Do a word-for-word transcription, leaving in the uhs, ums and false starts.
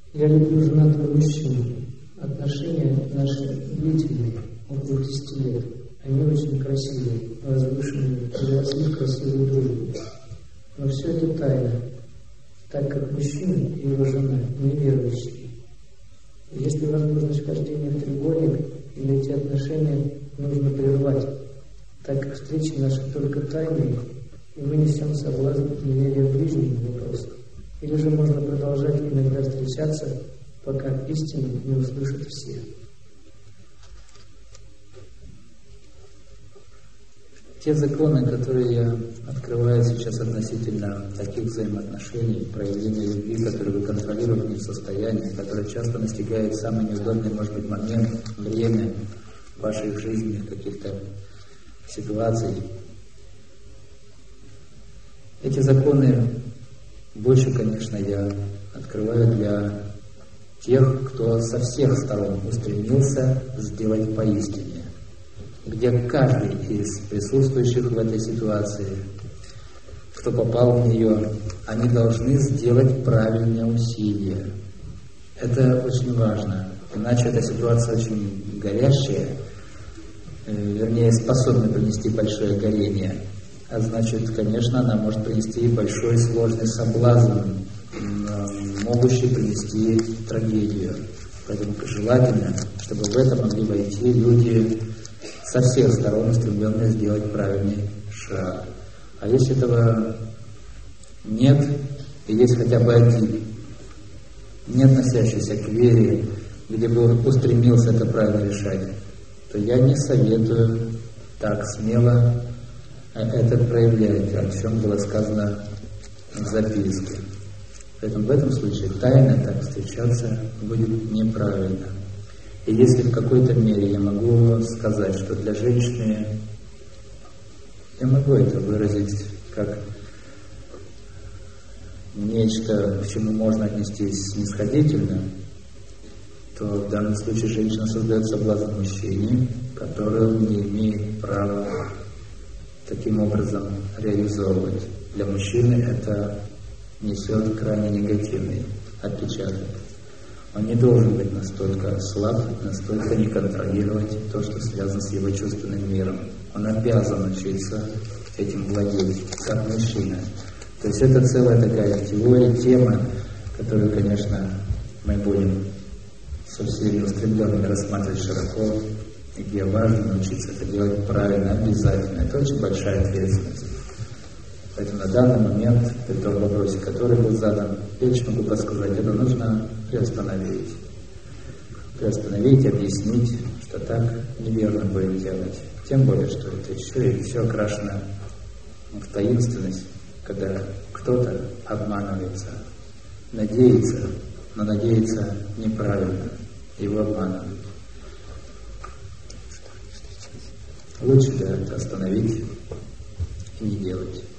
Я люблю женатого мужчину. Отношения наши длительные, около десяти лет. Они очень красивые, возвышенные, росли в красивую дружбу. Но все это тайна, так как мужчина и его жена неверующие. Есть ли возможность вхождения в треугольник, или эти отношения нужно прервать, так как встречи наши только тайные, и мы несем соблазн неверия в ближнего вопроса. Или же можно продолжать иногда встречаться, пока истину не услышат все. Те законы, которые я открываю сейчас относительно таких взаимоотношений, проявления любви, которые вы контролировать не в состоянии, которые часто настигают самый неудобный, может быть, момент, время ваших жизненных каких-то ситуаций. Эти законы больше, конечно, я открываю для тех, кто со всех сторон устремился сделать поистине, где каждый из присутствующих в этой ситуации, кто попал в нее, они должны сделать правильное усилие. Это очень важно, иначе эта ситуация очень горящая, вернее, способна принести большое горение. А значит, конечно, она может принести большой сложный соблазн, могущий принести трагедию. Поэтому желательно, чтобы в это могли войти люди со всех сторон, устремленные сделать правильный шаг. А если этого нет, и есть хотя бы один, не относящийся к вере, где бы он устремился это правильно решать, то я не советую так смело это проявлять, о чем было сказано в записке. Поэтому в этом случае тайно так встречаться будет неправильно. И если в какой-то мере я могу сказать, что для женщины, я могу это выразить как нечто, к чему можно отнестись снисходительно, то в данном случае женщина создает соблазн мужчине, который он не имеет права таким образом реализовывать. Для мужчины это несет крайне негативный отпечаток. Он не должен быть настолько слаб, настолько не контролировать то, что связано с его чувственным миром. Он обязан учиться этим владеть, как мужчина. То есть это целая такая теория, тема, которую, конечно, мы будем со всеми устремленными рассматривать широко, и где важно научиться это делать правильно, обязательно. Это очень большая ответственность. Поэтому на данный момент, при том вопросе, который был задан, я лишь могу подсказать, это нужно приостановить. Приостановить, объяснить, что так неверно будет делать. Тем более, что это еще и все окрашено в таинственность, когда кто-то обманывается, надеется, но надеется неправильно, его обманывают. Лучше да, это остановить и не делать.